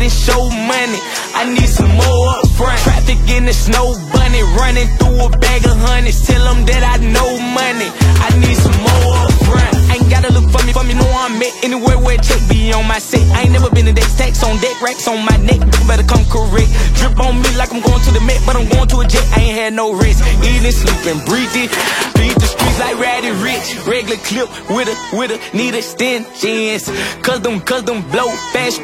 getting show money. I need some more up front. Traffic in the snow bunny, running through a bag of hundreds. Tell them that I know money. I need some more up front. Ain't gotta look for me, know I'm at. Anywhere where check be on my set. I ain't never been to deck, stacks on deck, racks on my neck. You better come correct. Drip on me like I'm going to the Met, but I'm going to a jet. I ain't had no rest. Eating, sleeping, breathing. Beat the streets like Ratty Rich. Regular clip with a need extensions. Cause them blow fast.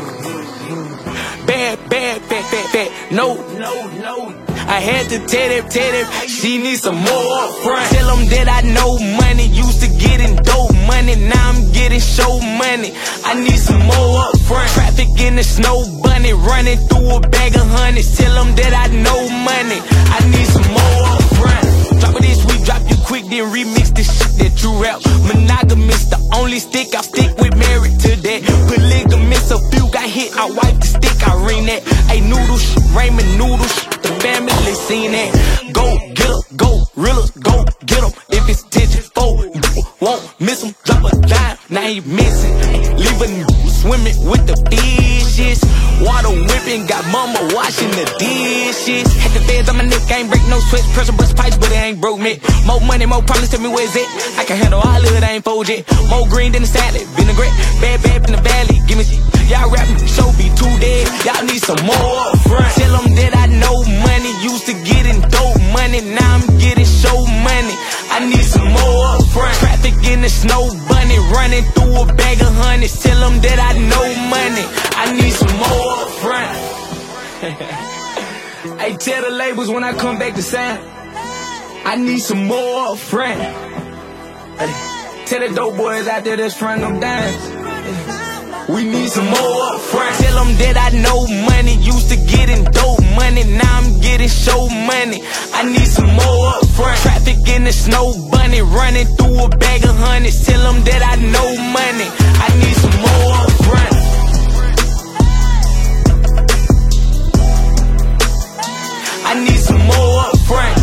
Bad, fat. No. I had to tell them, she needs some more up front. Tell them that I know money, used to getting dope money, now I'm getting show money. I need some more up front. Traffic in the snow bunny, running through a bag of hundreds. Tell them that I know money, I need some more up front. Drop it this week, drop you quick, then remix this shit that you rap. Monogamous, the only stick I stick with, married to that. Polygamous, a few got hit, I wipe the stick, I ring that. Ay, noodles, ramen noodles, the family seen that. Go get 'em, go realers, go get 'em. If it's 10-4, won't miss 'em. Drop a dime, now he missing. Leave a swimming with the fishes. Water whipping, got mama washing the dishes. Had the feds on my neck, I ain't break no sweats. Pressure bust pipes, but it ain't broke me. More money, more problems, tell me where's it. I can handle all of it, I ain't fold yet. More green than the salad, vinaigrette. Bad in the valley, give me shit. Y'all rapping, show be too dead. Y'all need some more up front. Tell them that I know money, used to getting dope money, now I'm getting show money. I need some more up front. Traffic in the snow bunny, running through a bag of hundreds. Tell them that I know money, I need some more up front. I tell the labels when I come back to sign, I need some more up front. Tell the dope boys out there that's front them dimes, we need some more up front. Tell them that I know money, used to getting dope money, now I'm getting show money. I need some more up front. Traffic in the snow bunny, running through a bag of hundreds. Tell them that I know money, I need some more up front. I need some more up front.